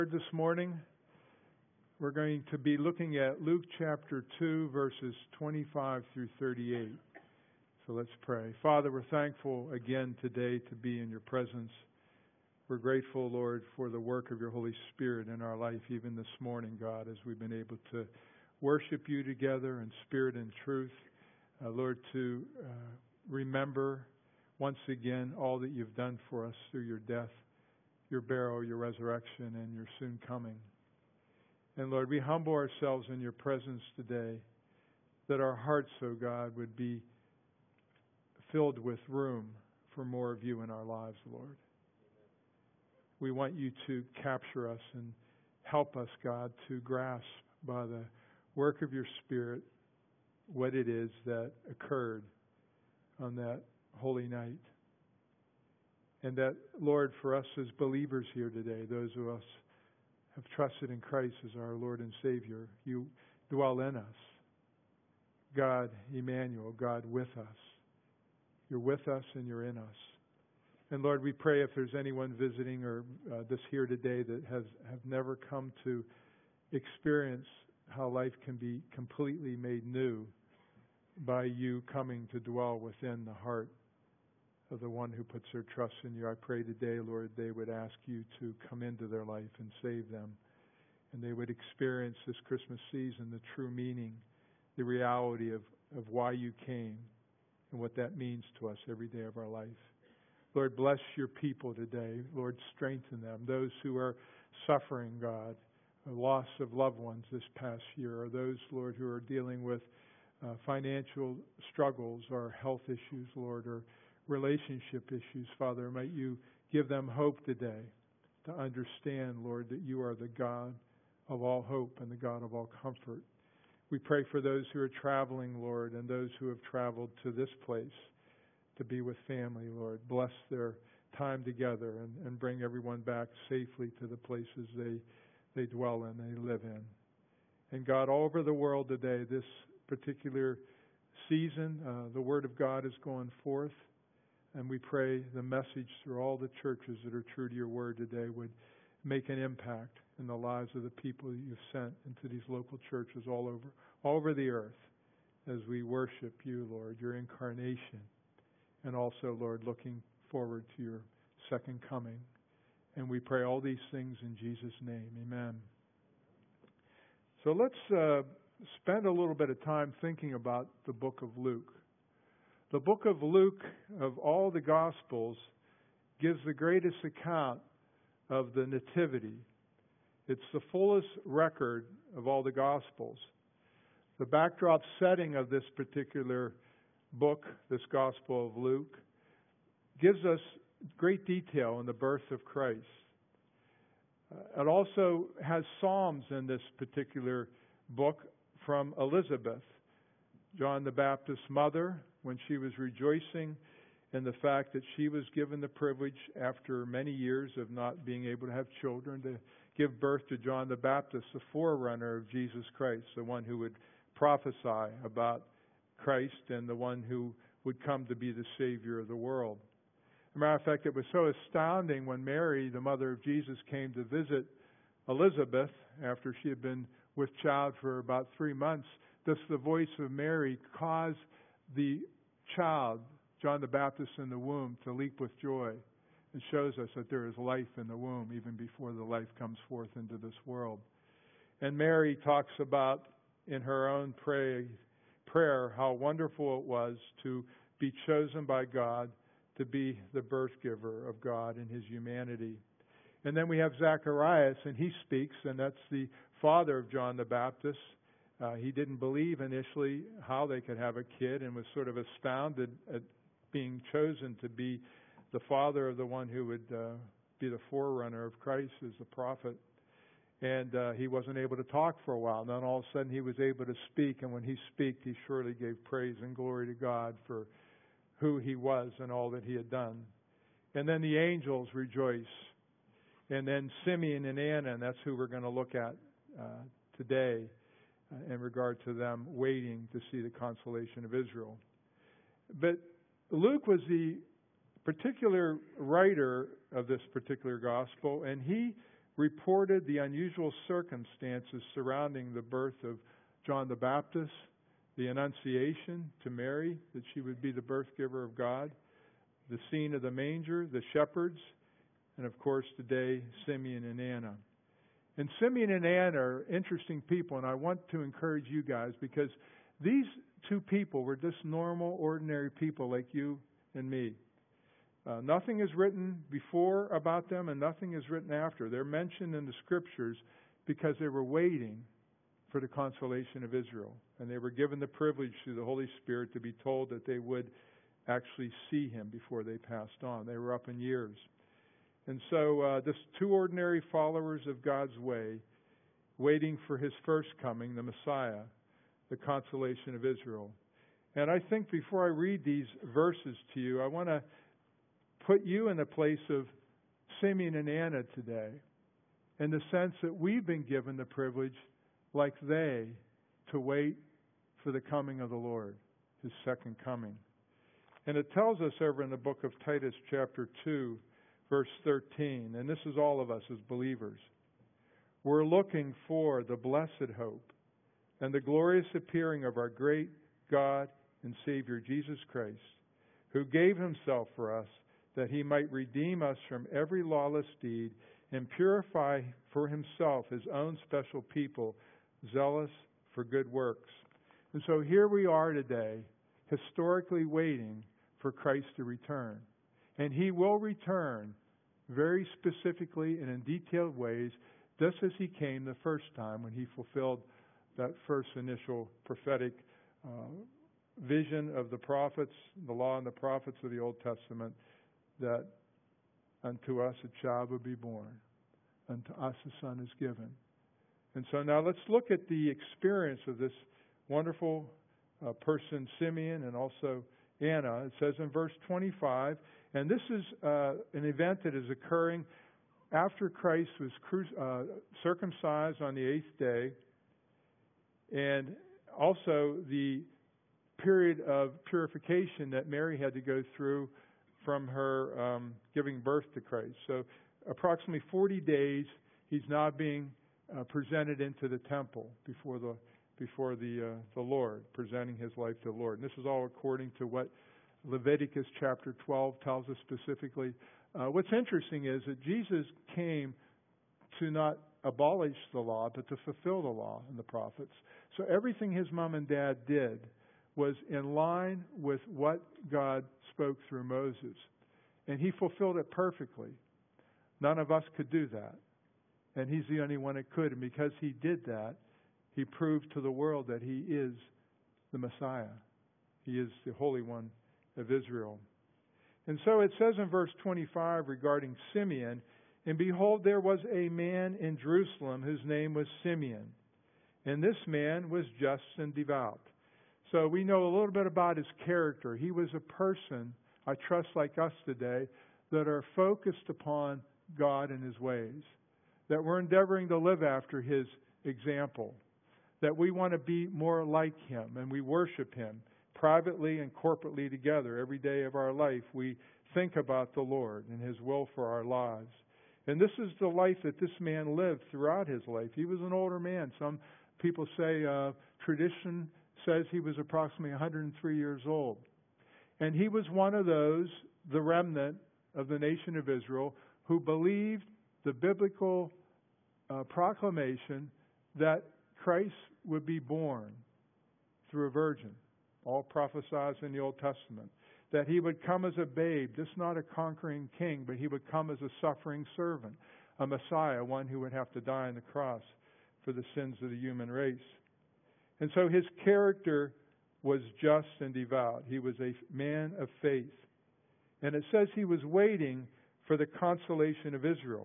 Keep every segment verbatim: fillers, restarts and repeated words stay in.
This morning, we're going to be looking at Luke chapter two, verses twenty-five through thirty-eight. So let's pray. Father, we're thankful again today to be in your presence. We're grateful, Lord, for the work of your Holy Spirit in our life, even this morning, God, as we've been able to worship you together in spirit and truth. Uh, Lord, to uh, remember once again all that you've done for us through your death, your burial, your resurrection, and your soon coming. And Lord, we humble ourselves in your presence today, that our hearts, O God, would be filled with room for more of you in our lives, Lord. We want you to capture us and help us, God, to grasp by the work of your Spirit what it is that occurred on that holy night. And that, Lord, for us as believers here today, those of us have trusted in Christ as our Lord and Savior, you dwell in us. God, Emmanuel, God with us. You're with us and you're in us. And Lord, we pray if there's anyone visiting or uh, this here today that has have never come to experience how life can be completely made new by you coming to dwell within the heart of the one who puts their trust in you. I pray today, Lord, they would ask you to come into their life and save them. And they would experience this Christmas season, the true meaning, the reality of, of why you came and what that means to us every day of our life. Lord, bless your people today. Lord, strengthen them. Those who are suffering, God, a loss of loved ones this past year, or those, Lord, who are dealing with uh, financial struggles or health issues, Lord, or relationship issues, Father, might you give them hope today to understand, Lord, that you are the God of all hope and the God of all comfort. We pray for those who are traveling, Lord, and those who have traveled to this place to be with family, Lord. Bless their time together and, and bring everyone back safely to the places they, they dwell in, they live in. And God, all over the world today, this particular season, uh, the Word of God is going forth. And we pray the message through all the churches that are true to your word today would make an impact in the lives of the people that you've sent into these local churches all over, all over the earth as we worship you, Lord, your incarnation. And also, Lord, looking forward to your second coming. And we pray all these things in Jesus' name. Amen. So let's uh, spend a little bit of time thinking about the book of Luke. The book of Luke, of all the Gospels, gives the greatest account of the Nativity. It's the fullest record of all the Gospels. The backdrop setting of this particular book, this Gospel of Luke, gives us great detail in the birth of Christ. Uh, it also has Psalms in this particular book from Elizabeth, John the Baptist's mother, when she was rejoicing in the fact that she was given the privilege after many years of not being able to have children to give birth to John the Baptist, the forerunner of Jesus Christ, the one who would prophesy about Christ and the one who would come to be the Savior of the world. As a matter of fact, it was so astounding when Mary, the mother of Jesus, came to visit Elizabeth after she had been with child for about three months. Thus the voice of Mary caused the child, John the Baptist, in the womb to leap with joy. It shows us that there is life in the womb even before the life comes forth into this world. And Mary talks about in her own pray, prayer how wonderful it was to be chosen by God to be the birth giver of God in his humanity. And then we have Zacharias, and he speaks, and that's the father of John the Baptist. Uh, he didn't believe initially how they could have a kid and was sort of astounded at being chosen to be the father of the one who would uh, be the forerunner of Christ as the prophet. And uh, he wasn't able to talk for a while. And then all of a sudden he was able to speak. And when he spoke, he surely gave praise and glory to God for who he was and all that he had done. And then the angels rejoice. And then Simeon and Anna, and that's who we're going to look at uh, today, in regard to them waiting to see the consolation of Israel. But Luke was the particular writer of this particular gospel, and he reported the unusual circumstances surrounding the birth of John the Baptist, the Annunciation to Mary, that she would be the birth giver of God, the scene of the manger, the shepherds, and of course today, Simeon and Anna. And Simeon and Anna are interesting people, and I want to encourage you guys, because these two people were just normal, ordinary people like you and me. Uh, nothing is written before about them, and nothing is written after. They're mentioned in the Scriptures because they were waiting for the consolation of Israel. And they were given the privilege through the Holy Spirit to be told that they would actually see Him before they passed on. They were up in years. And so uh, this two ordinary followers of God's way, waiting for His first coming, the Messiah, the consolation of Israel. And I think before I read these verses to you, I want to put you in the place of Simeon and Anna today, in the sense that we've been given the privilege, like they, to wait for the coming of the Lord, His second coming. And it tells us over in the book of Titus chapter two, verse thirteen, and this is all of us as believers. We're looking for the blessed hope and the glorious appearing of our great God and Savior Jesus Christ, who gave Himself for us, that He might redeem us from every lawless deed and purify for Himself His own special people, zealous for good works. And so here we are today, historically waiting for Christ to return. And He will return very specifically and in detailed ways, just as He came the first time when He fulfilled that first initial prophetic uh, vision of the prophets, the law and the prophets of the Old Testament, that unto us a child will be born, unto us a son is given. And so now let's look at the experience of this wonderful uh, person, Simeon, and also Anna. It says in verse twenty-five, and this is uh, an event that is occurring after Christ was cru- uh, circumcised on the eighth day, and also the period of purification that Mary had to go through from her um, giving birth to Christ. So approximately forty days, He's now being uh, presented into the temple before the before the uh, the Lord, presenting His life to the Lord. And this is all according to what Leviticus chapter twelve tells us specifically. Uh, what's interesting is that Jesus came to not abolish the law, but to fulfill the law and the prophets. So everything His mom and dad did was in line with what God spoke through Moses. And He fulfilled it perfectly. None of us could do that. And He's the only one that could. And because He did that, He proved to the world that He is the Messiah. He is the Holy One of Israel. And so it says in verse twenty-five regarding Simeon, and behold, there was a man in Jerusalem whose name was Simeon. And this man was just and devout. So we know a little bit about his character. He was a person, I trust like us today, that are focused upon God and His ways. That we're endeavoring to live after His example. That we want to be more like Him, and we worship Him privately and corporately together. Every day of our life we think about the Lord and His will for our lives. And this is the life that this man lived throughout his life. He was an older man. Some people say uh, tradition says he was approximately one hundred three years old. And he was one of those, the remnant of the nation of Israel, who believed the biblical uh, proclamation that Christ would be born through a virgin. All prophesied in the Old Testament. That He would come as a babe, just not a conquering king, but He would come as a suffering servant, a Messiah, one who would have to die on the cross for the sins of the human race. And so His character was just and devout. He was a man of faith. And it says He was waiting for the consolation of Israel.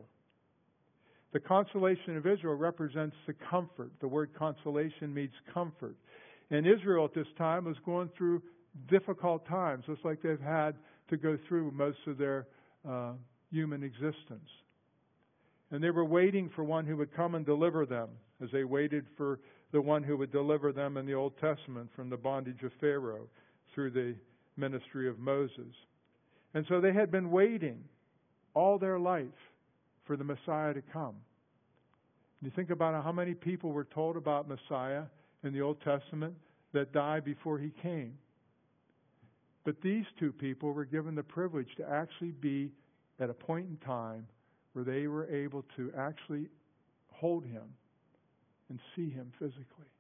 The consolation of Israel represents the comfort. The word consolation means comfort. And Israel at this time was going through difficult times, just like they've had to go through most of their uh, human existence. And they were waiting for one who would come and deliver them, as they waited for the one who would deliver them in the Old Testament from the bondage of Pharaoh through the ministry of Moses. And so they had been waiting all their life for the Messiah to come. You think about how many people were told about Messiah in the Old Testament that died before he came. But these two people were given the privilege to actually be at a point in time where they were able to actually hold him and see him physically.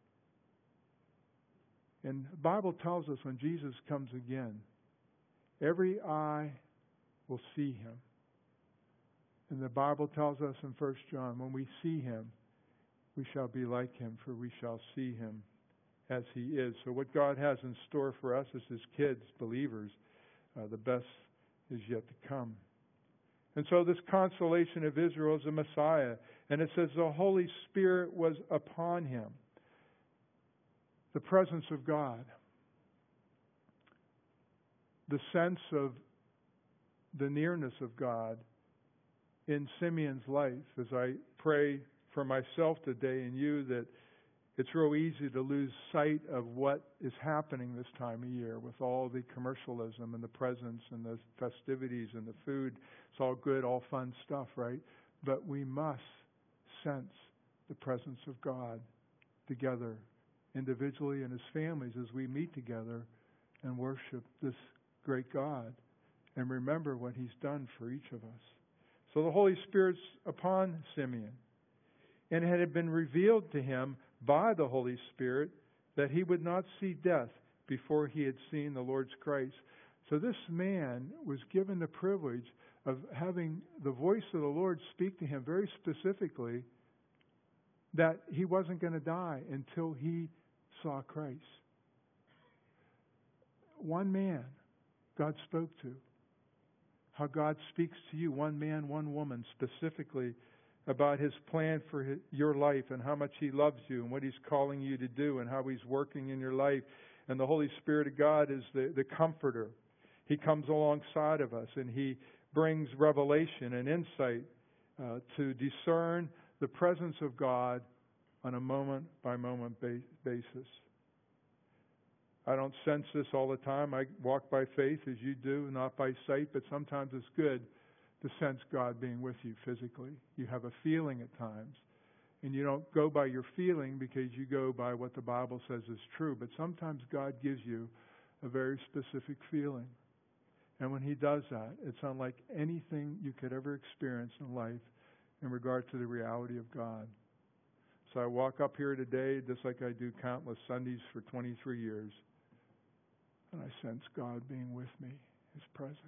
And the Bible tells us when Jesus comes again, every eye will see him. And the Bible tells us in First John, when we see him, we shall be like him, for we shall see him as he is. So what God has in store for us as his kids, believers, uh, the best is yet to come. And so this consolation of Israel is the Messiah. And it says the Holy Spirit was upon him. The presence of God. The sense of the nearness of God in Simeon's life. As I pray for myself today and you, that it's real easy to lose sight of what is happening this time of year with all the commercialism and the presents and the festivities and the food. It's all good, all fun stuff, right? But we must sense the presence of God together, individually and as families, as we meet together and worship this great God and remember what he's done for each of us. So the Holy Spirit's upon Simeon. And it had been revealed to him by the Holy Spirit that he would not see death before he had seen the Lord's Christ. So this man was given the privilege of having the voice of the Lord speak to him very specifically that he wasn't going to die until he saw Christ. One man God spoke to. How God speaks to you, one man, one woman, specifically about his plan for his, your life and how much he loves you and what he's calling you to do and how he's working in your life. And the Holy Spirit of God is the, the comforter. He comes alongside of us and he brings revelation and insight uh, to discern the presence of God on a moment-by-moment ba- basis. I don't sense this all the time. I walk by faith as you do, not by sight, but sometimes it's good to sense God being with you physically. You have a feeling at times. And you don't go by your feeling because you go by what the Bible says is true. But sometimes God gives you a very specific feeling. And when he does that, it's unlike anything you could ever experience in life in regard to the reality of God. So I walk up here today just like I do countless Sundays for twenty-three years. And I sense God being with me, his presence.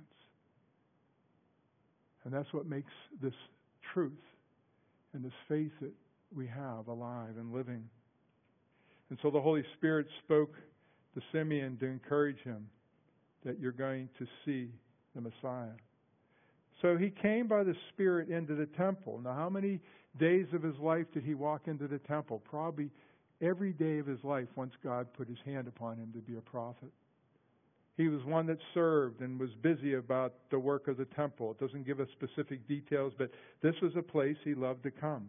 And that's what makes this truth and this faith that we have alive and living. And so the Holy Spirit spoke to Simeon to encourage him that you're going to see the Messiah. So he came by the Spirit into the temple. Now, how many days of his life did he walk into the temple? Probably every day of his life once God put his hand upon him to be a prophet. He was one that served and was busy about the work of the temple. It doesn't give us specific details, but this was a place he loved to come.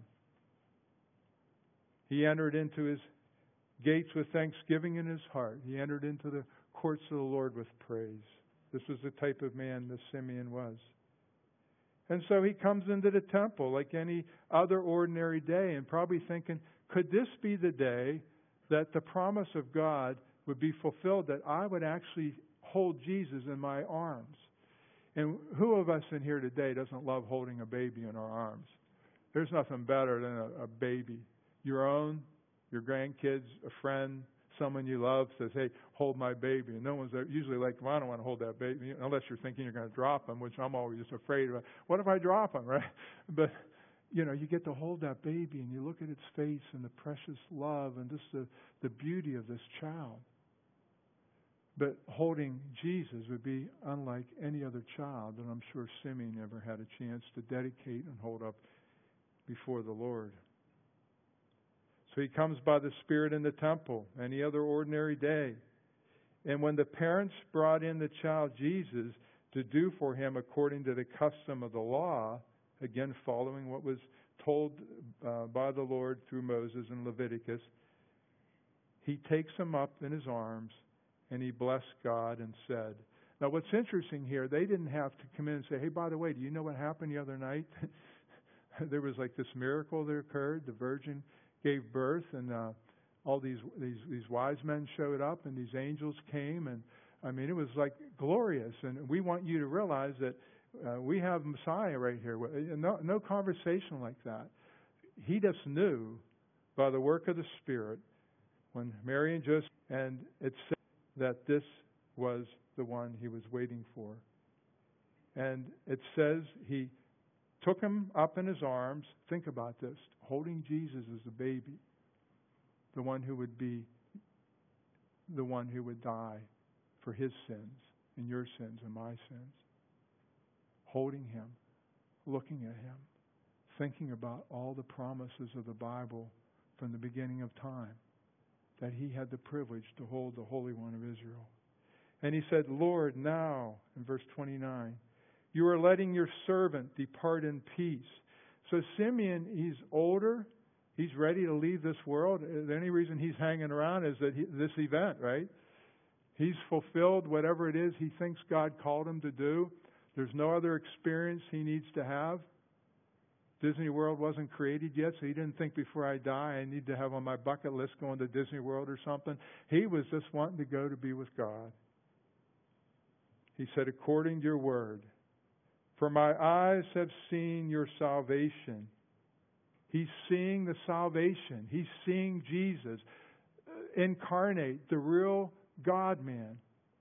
He entered into his gates with thanksgiving in his heart. He entered into the courts of the Lord with praise. This was the type of man that Simeon was. And so he comes into the temple like any other ordinary day and probably thinking, could this be the day that the promise of God would be fulfilled, that I would actually hold Jesus in my arms? And who of us in here today doesn't love holding a baby in our arms? There's nothing better than a, a baby. Your own, your grandkids, a friend, someone you love says, hey, hold my baby. And no one's usually like, well, I don't want to hold that baby, unless you're thinking you're going to drop him, which I'm always just afraid of. What if I drop him, right? But, you know, you get to hold that baby and you look at its face and the precious love and just the, the beauty of this child. But holding Jesus would be unlike any other child that I'm sure Simeon ever had a chance to dedicate and hold up before the Lord. So he comes by the Spirit in the temple, any other ordinary day. And when the parents brought in the child Jesus to do for him according to the custom of the law, again following what was told uh, by the Lord through Moses and Leviticus, he takes him up in his arms and he blessed God and said. Now what's interesting here, they didn't have to come in and say, hey, by the way, do you know what happened the other night? there was like this miracle that occurred. The virgin gave birth, and uh, all these these these wise men showed up, and these angels came, and I mean, it was like glorious. And we want you to realize that uh, we have Messiah right here. No, no conversation like that. He just knew by the work of the Spirit when Mary and Joseph, and it said that this was the one he was waiting for. And it says he took him up in his arms. Think about this, holding Jesus as a baby, the one who would be the one who would die for his sins and your sins and my sins. Holding him, looking at him, thinking about all the promises of the Bible from the beginning of time, that he had the privilege to hold the Holy One of Israel. And he said, Lord, now, in verse twenty-nine, you are letting your servant depart in peace. So Simeon, he's older. He's ready to leave this world. The only reason he's hanging around is that he, this event, right? He's fulfilled whatever it is he thinks God called him to do. There's no other experience he needs to have. Disney World wasn't created yet, so he didn't think before I die I need to have on my bucket list going to Disney World or something. He was just wanting to go to be with God. He said, according to your word, for my eyes have seen your salvation. He's seeing the salvation. He's seeing Jesus incarnate, the real God-man,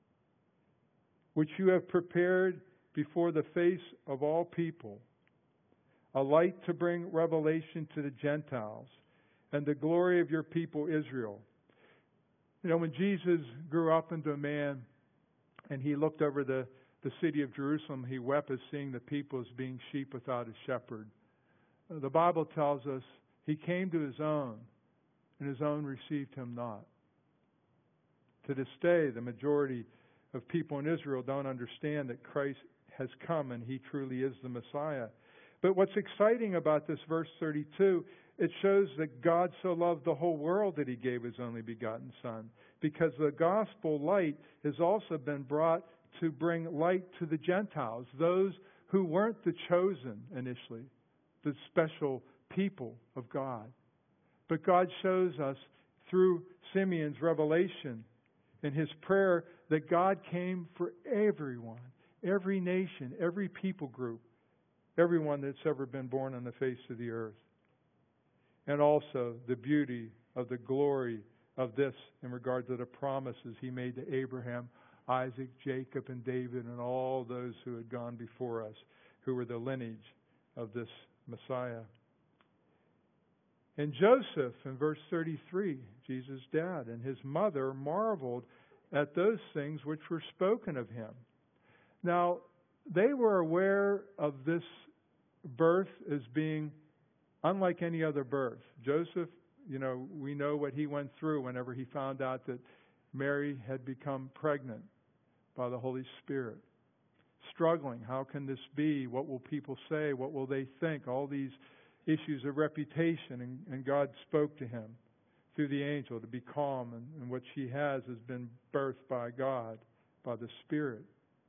which you have prepared before the face of all people, a light to bring revelation to the Gentiles and the glory of your people Israel. You know, when Jesus grew up into a man and he looked over the, the city of Jerusalem, he wept as seeing the people as being sheep without a shepherd. The Bible tells us he came to his own, and his own received him not. To this day, the majority of people in Israel don't understand that Christ has come and he truly is the Messiah. But what's exciting about this verse thirty-two, it shows that God so loved the whole world that he gave his only begotten Son. Because the gospel light has also been brought to bring light to the Gentiles, those who weren't the chosen initially, the special people of God. But God shows us through Simeon's revelation and his prayer that God came for everyone, every nation, every people group, everyone that's ever been born on the face of the earth. And also the beauty of the glory of this in regard to the promises he made to Abraham, Isaac, Jacob, and David, and all those who had gone before us, who were the lineage of this Messiah. And Joseph, in verse thirty-three, Jesus' dad, and his mother marveled at those things which were spoken of him. Now, they were aware of this birth as being unlike any other birth. Joseph, you know, we know what he went through whenever he found out that Mary had become pregnant by the Holy Spirit. Struggling, how can this be? What will people say? What will they think? All these issues of reputation. And, and God spoke to him through the angel to be calm. And, and what she has has been birthed by God, by the Spirit.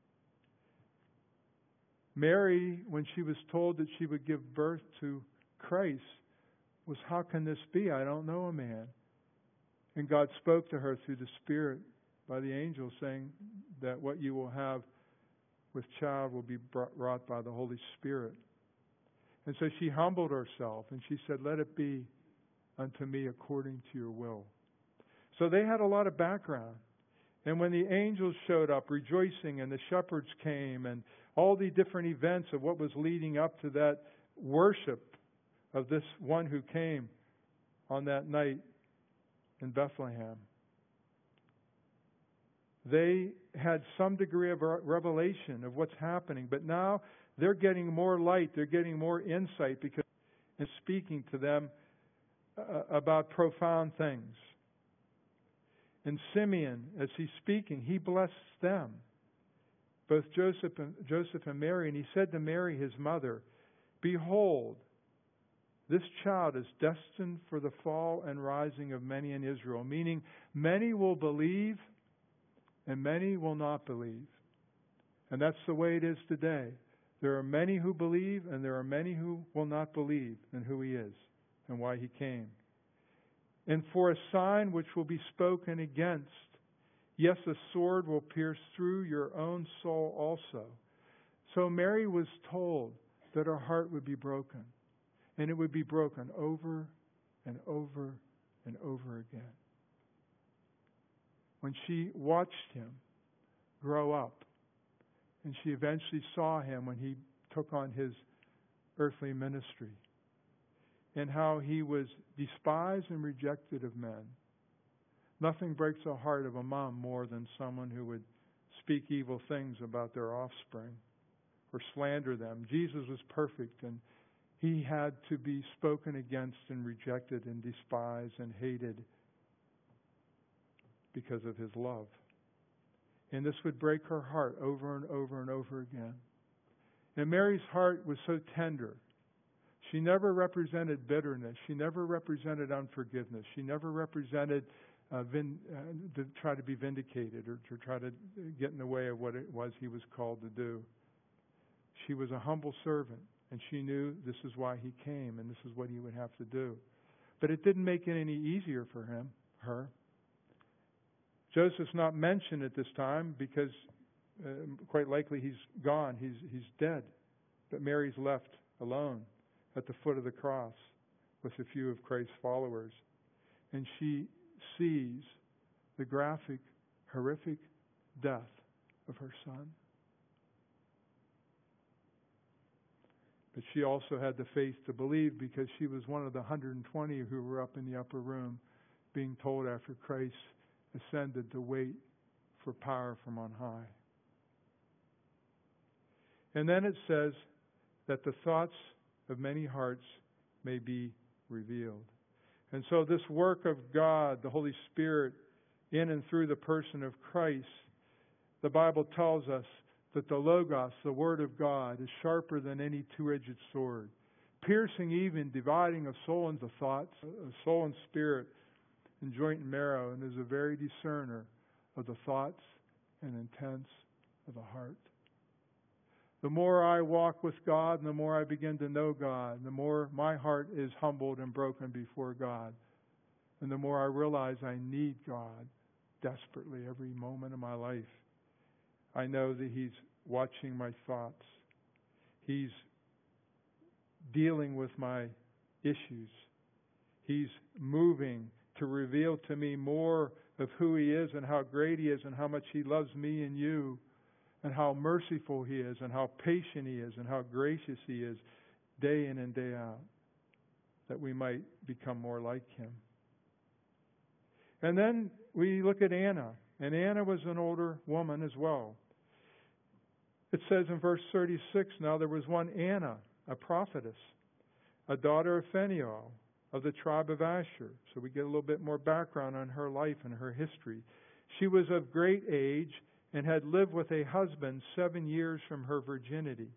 Mary, when she was told that she would give birth to Christ, was, how can this be? I don't know a man. And God spoke to her through the Spirit by the angel, saying that what you will have with child will be wrought by the Holy Spirit. And so she humbled herself and she said, let it be unto me according to your will. So they had a lot of background. And when the angels showed up rejoicing and the shepherds came and all the different events of what was leading up to that worship of this one who came on that night in Bethlehem, they had some degree of revelation of what's happening. But now they're getting more light. They're getting more insight because it's speaking to them uh, about profound things. And Simeon, as he's speaking, he blessed them, both Joseph and, Joseph and Mary. And he said to Mary, his mother, behold, this child is destined for the fall and rising of many in Israel, meaning many will believe and many will not believe. And that's the way it is today. There are many who believe, and there are many who will not believe in who He is and why He came. And for a sign which will be spoken against, yes, a sword will pierce through your own soul also. So Mary was told that her heart would be broken. And it would be broken over and over and over again. When she watched Him grow up, and she eventually saw Him when He took on His earthly ministry, and how He was despised and rejected of men. Nothing breaks the heart of a mom more than someone who would speak evil things about their offspring or slander them. Jesus was perfect, and He had to be spoken against and rejected and despised and hated because of His love. And this would break her heart over and over and over again. And Mary's heart was so tender. She never represented bitterness. She never represented unforgiveness. She never represented uh, vin- uh, to try to be vindicated or to try to get in the way of what it was He was called to do. She was a humble servant, and she knew this is why He came and this is what He would have to do. But it didn't make it any easier for him, her. Joseph's not mentioned at this time because uh, quite likely he's gone. He's he's dead. But Mary's left alone at the foot of the cross with a few of Christ's followers. And she sees the graphic, horrific death of her son. But she also had the faith to believe because she was one of the one hundred twenty who were up in the upper room being told after Christ ascended to wait for power from on high. And then it says that the thoughts of many hearts may be revealed. And so this work of God, the Holy Spirit, in and through the person of Christ, the Bible tells us that the Logos, the Word of God, is sharper than any two-edged sword, piercing even, dividing of soul and the thoughts, of soul and spirit, and joint and marrow, and is a very discerner of the thoughts and intents of the heart. The more I walk with God, and the more I begin to know God, the more my heart is humbled and broken before God. And the more I realize I need God desperately every moment of my life. I know that He's watching my thoughts. He's dealing with my issues. He's moving to reveal to me more of who He is and how great He is and how much He loves me and you, and how merciful He is and how patient He is and how gracious He is day in and day out, that we might become more like Him. And then we look at Anna, and Anna was an older woman as well. It says in verse thirty-six, now there was one Anna, a prophetess, a daughter of Phanuel, of the tribe of Asher. So we get a little bit more background on her life and her history. She was of great age and had lived with a husband seven years from her virginity.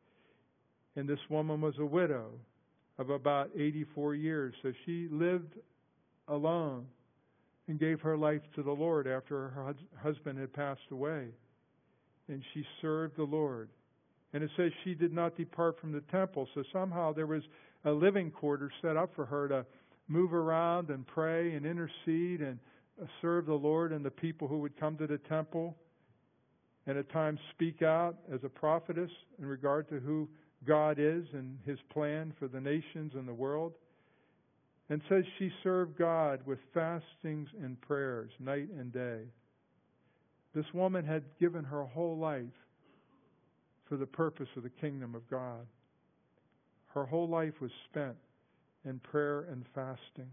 And this woman was a widow of about eighty-four years. So she lived alone and gave her life to the Lord after her husband had passed away. And she served the Lord. And it says she did not depart from the temple. So somehow there was a living quarter set up for her to move around and pray and intercede and serve the Lord and the people who would come to the temple, and at times speak out as a prophetess in regard to who God is and His plan for the nations and the world. And says she served God with fastings and prayers night and day. This woman had given her whole life for the purpose of the kingdom of God. Her whole life was spent in prayer and fasting.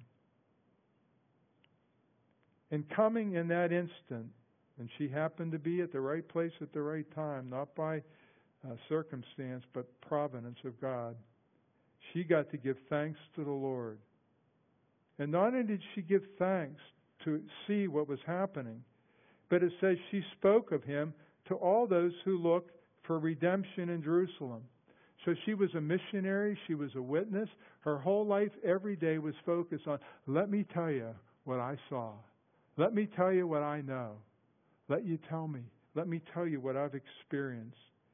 And coming in that instant, and she happened to be at the right place at the right time, not by uh, circumstance, but providence of God. She got to give thanks to the Lord. And not only did she give thanks to see what was happening, but it says she spoke of Him to all those who looked for redemption in Jerusalem. So she was a missionary. She was a witness. Her whole life, every day, was focused on, let me tell you what I saw. Let me tell you what I know. Let you tell me. Let me tell you what I've experienced.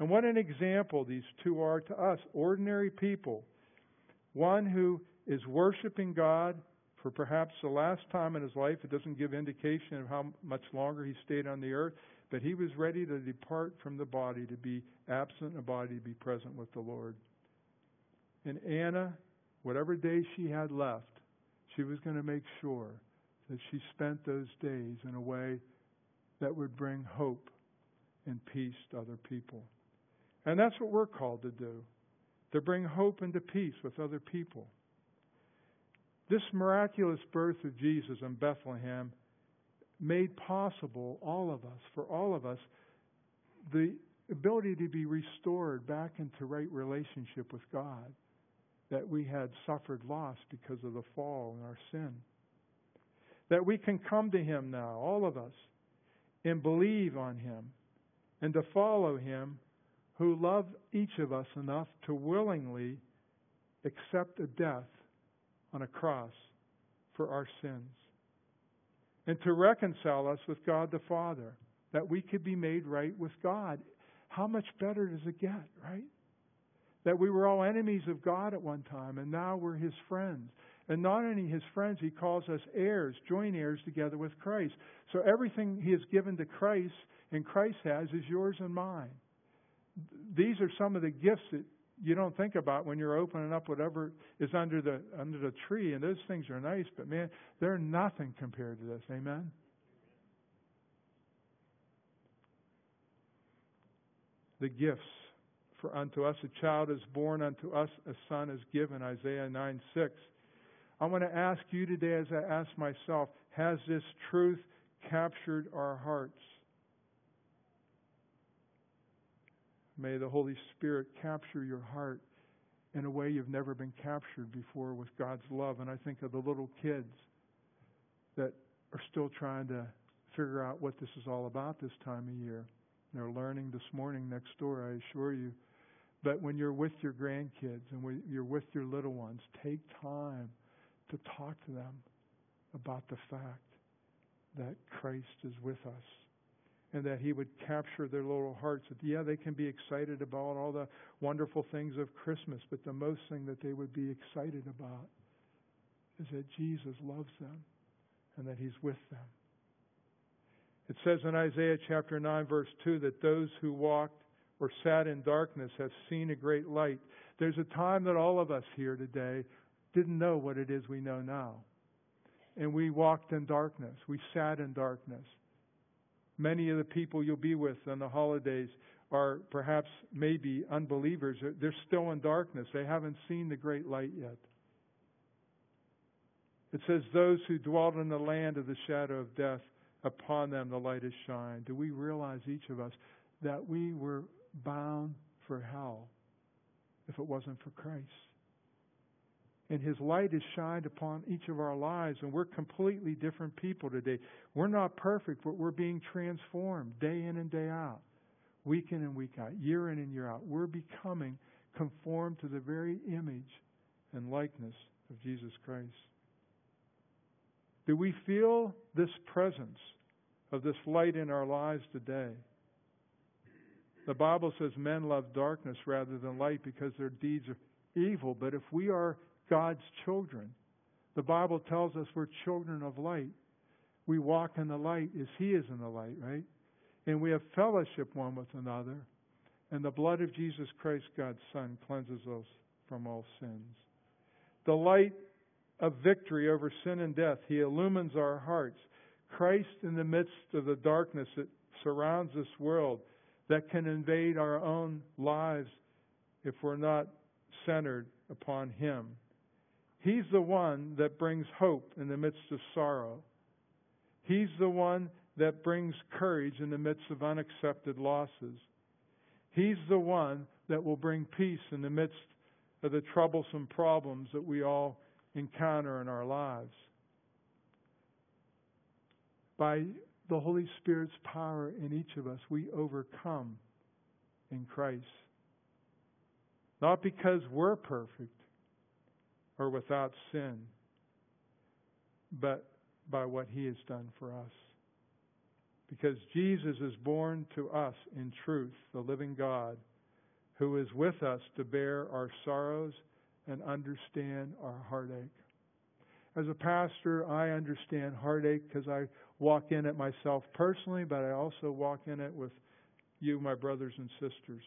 And what an example these two are to us, ordinary people. One who is worshiping God for perhaps the last time in his life. It doesn't give indication of how much longer he stayed on the earth, but he was ready to depart from the body, to be absent in the body, to be present with the Lord. And Anna, whatever days she had left, she was going to make sure that she spent those days in a way that would bring hope and peace to other people. And that's what we're called to do, to bring hope and peace with other people. This miraculous birth of Jesus in Bethlehem made possible all of us, for all of us, the ability to be restored back into right relationship with God, that we had suffered loss because of the fall and our sin. That we can come to Him now, all of us, and believe on Him, and to follow Him, who loved each of us enough to willingly accept a death on a cross for our sins, and to reconcile us with God the Father, that we could be made right with God. How much better does it get, right? That we were all enemies of God at one time, and now we're His friends. And not only His friends, He calls us heirs, joint heirs together with Christ. So everything He has given to Christ, and Christ has, is yours and mine. These are some of the gifts that you don't think about when you're opening up whatever is under the under the tree. And those things are nice, but man, they're nothing compared to this. Amen? The gifts. For unto us a child is born, unto us a son is given, Isaiah nine six. I want to ask you today, as I ask myself, has this truth captured our hearts? May the Holy Spirit capture your heart in a way you've never been captured before with God's love. And I think of the little kids that are still trying to figure out what this is all about this time of year. They're learning this morning next door, I assure you. But when you're with your grandkids and when you're with your little ones, take time to talk to them about the fact that Christ is with us and that He would capture their little hearts. That, yeah, they can be excited about all the wonderful things of Christmas, but the most thing that they would be excited about is that Jesus loves them and that He's with them. It says in Isaiah chapter nine, verse two, that those who walked or sat in darkness have seen a great light. There's a time that all of us here today didn't know what it is we know now. And we walked in darkness. We sat in darkness. Many of the people you'll be with on the holidays are perhaps maybe unbelievers. They're still in darkness. They haven't seen the great light yet. It says, those who dwelt in the land of the shadow of death, upon them the light has shined. Do we realize, each of us, that we were bound for hell if it wasn't for Christ? And His light is shined upon each of our lives, and we're completely different people today. We're not perfect, but we're being transformed day in and day out, week in and week out, year in and year out. We're becoming conformed to the very image and likeness of Jesus Christ. Do we feel this presence of this light in our lives today? The Bible says men love darkness rather than light because their deeds are evil. But if we are God's children, the Bible tells us we're children of light. We walk in the light as He is in the light, right? And we have fellowship one with another. And the blood of Jesus Christ, God's Son, cleanses us from all sins. The light of victory over sin and death. He illumines our hearts. Christ in the midst of the darkness that surrounds this world, that can invade our own lives if we're not centered upon Him. He's the one that brings hope in the midst of sorrow. He's the one that brings courage in the midst of unaccepted losses. He's the one that will bring peace in the midst of the troublesome problems that we all encounter in our lives. By the Holy Spirit's power in each of us, we overcome in Christ. Not because we're perfect or without sin, but by what He has done for us. Because Jesus is born to us in truth, the living God, who is with us to bear our sorrows and understand our heartache. As a pastor, I understand heartache because I walk in it myself personally, but I also walk in it with you, my brothers and sisters.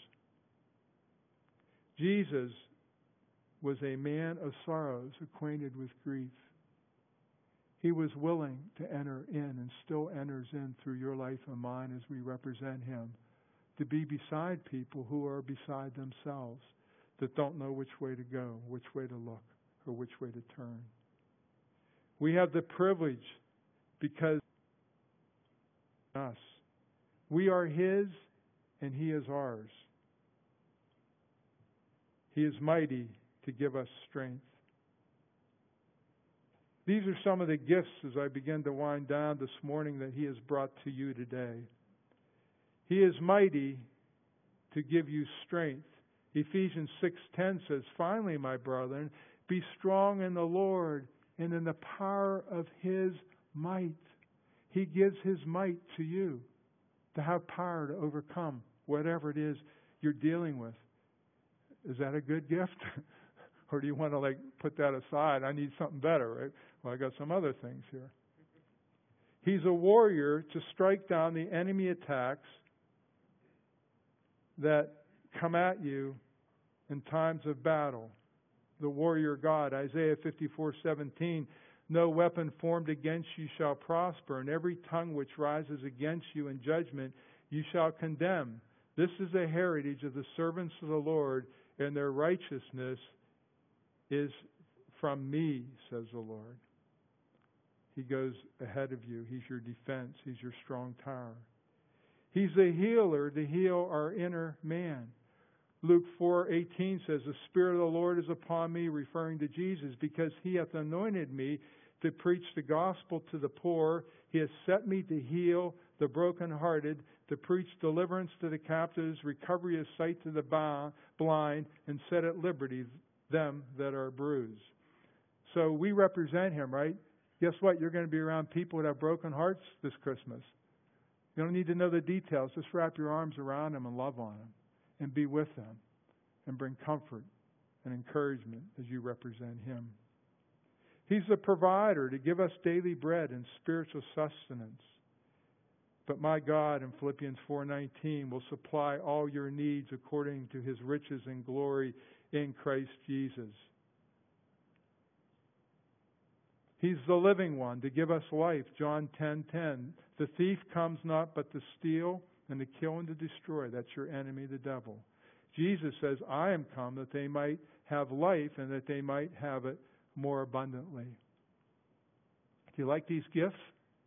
Jesus was a man of sorrows, acquainted with grief. He was willing to enter in and still enters in through your life and mine as we represent Him, to be beside people who are beside themselves, that don't know which way to go, which way to look, or which way to turn. We have the privilege because us. We are His and He is ours. He is mighty to give us strength. These are some of the gifts as I begin to wind down this morning that He has brought to you today. He is mighty to give you strength. Ephesians six ten says, "Finally, my brethren, be strong in the Lord and in the power of His might." He gives His might to you to have power to overcome whatever it is you're dealing with. Is that a good gift? Or do you want to like put that aside? I need something better, right? Well, I got some other things here. He's a warrior to strike down the enemy attacks that come at you in times of battle. The warrior God, Isaiah fifty-four seventeen, "No weapon formed against you shall prosper, and every tongue which rises against you in judgment you shall condemn. This is the heritage of the servants of the Lord, and their righteousness is from me," says the Lord. He goes ahead of you. He's your defense. He's your strong tower. He's a healer to heal our inner man. Luke four eighteen says, "The Spirit of the Lord is upon me," referring to Jesus, "because He hath anointed me to preach the gospel to the poor. He has set me to heal the brokenhearted, to preach deliverance to the captives, recovery of sight to the blind, and set at liberty them that are bruised." So we represent Him, right? Guess what? You're going to be around people that have broken hearts this Christmas. You don't need to know the details. Just wrap your arms around them and love on them and be with them and bring comfort and encouragement as you represent Him. He's the provider to give us daily bread and spiritual sustenance. "But my God," in Philippians four nineteen, "will supply all your needs according to His riches and glory in Christ Jesus." He's the living one to give us life. John ten ten, "The thief comes not but to steal and to kill and to destroy." That's your enemy, the devil. Jesus says, "I am come that they might have life and that they might have it more abundantly." Do you like these gifts?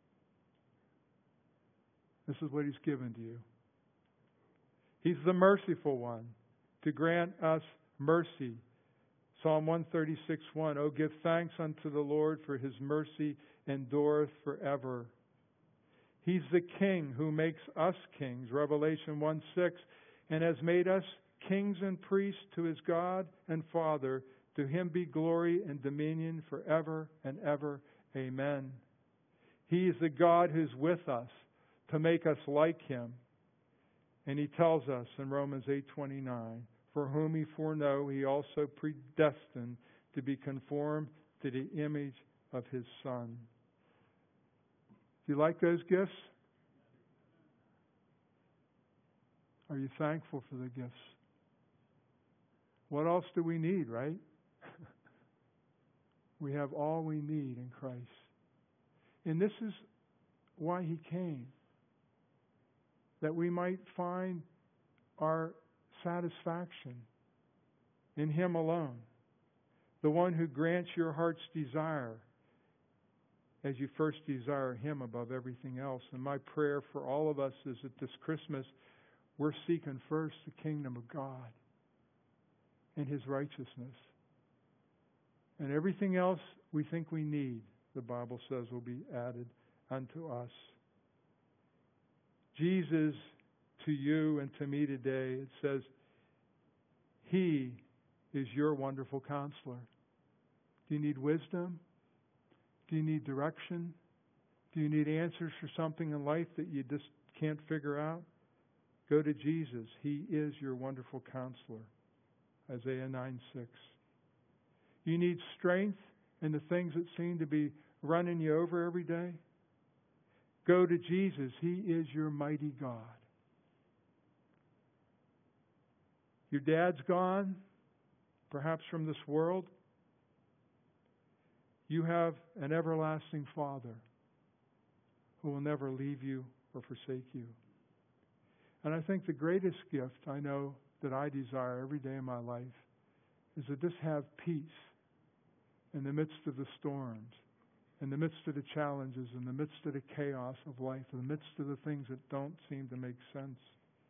This is what He's given to you. He's the merciful one to grant us mercy. Psalm one thirty-six one, "Oh, give thanks unto the Lord, for His mercy endureth forever." He's the King who makes us kings. Revelation one six, "And has made us kings and priests to His God and Father. To Him be glory and dominion forever and ever. Amen." He is the God who's with us to make us like Him. And He tells us in Romans eight twenty-nine, "For whom He foreknow, He also predestined to be conformed to the image of His Son." Do you like those gifts? Are you thankful for the gifts? What else do we need, right? We have all we need in Christ. And this is why He came. That we might find our satisfaction in Him alone. The one who grants your heart's desire as you first desire Him above everything else. And my prayer for all of us is that this Christmas we're seeking first the kingdom of God and His righteousness. And everything else we think we need, the Bible says, will be added unto us. Jesus, to you and to me today, it says, He is your wonderful counselor. Do you need wisdom? Do you need direction? Do you need answers for something in life that you just can't figure out? Go to Jesus. He is your wonderful counselor. Isaiah nine six. You need strength in the things that seem to be running you over every day? Go to Jesus. He is your mighty God. Your dad's gone, perhaps from this world. You have an everlasting Father who will never leave you or forsake you. And I think the greatest gift I know that I desire every day of my life is to just have peace in the midst of the storms, in the midst of the challenges, in the midst of the chaos of life, in the midst of the things that don't seem to make sense.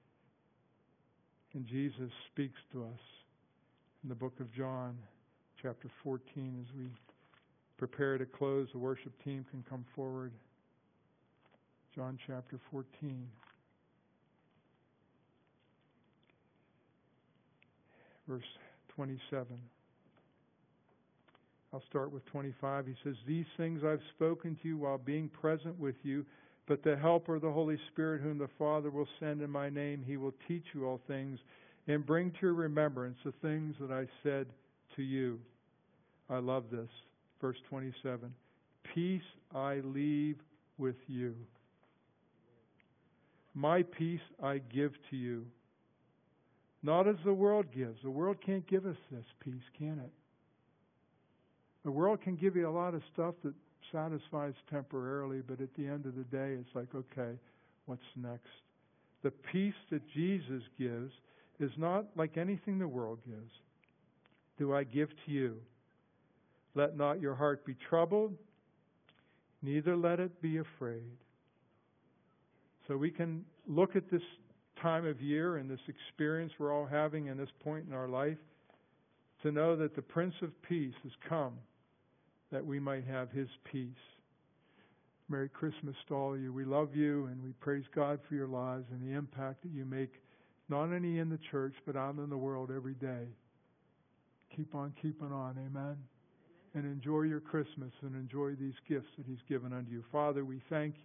And Jesus speaks to us in the book of John, chapter fourteen. As we prepare to close, the worship team can come forward. John chapter fourteen. Verse twenty-seven. I'll start with twenty-five. He says, "These things I've spoken to you while being present with you, but the Helper, the Holy Spirit, whom the Father will send in my name, He will teach you all things and bring to your remembrance the things that I said to you." I love this. Verse twenty-seven. "Peace I leave with you. My peace I give to you. Not as the world gives." The world can't give us this peace, can it? The world can give you a lot of stuff that satisfies temporarily, but at the end of the day, it's like, okay, what's next? The peace that Jesus gives is not like anything the world gives. Do I give to you? Let not your heart be troubled, neither let it be afraid. So we can look at this time of year and this experience we're all having in this point in our life to know that the Prince of Peace has come that we might have His peace. Merry Christmas to all of you. We love you and we praise God for your lives and the impact that you make not only in the church but out in the world every day. Keep on keeping on. Amen. And enjoy your Christmas and enjoy these gifts that He's given unto you. Father, we thank you.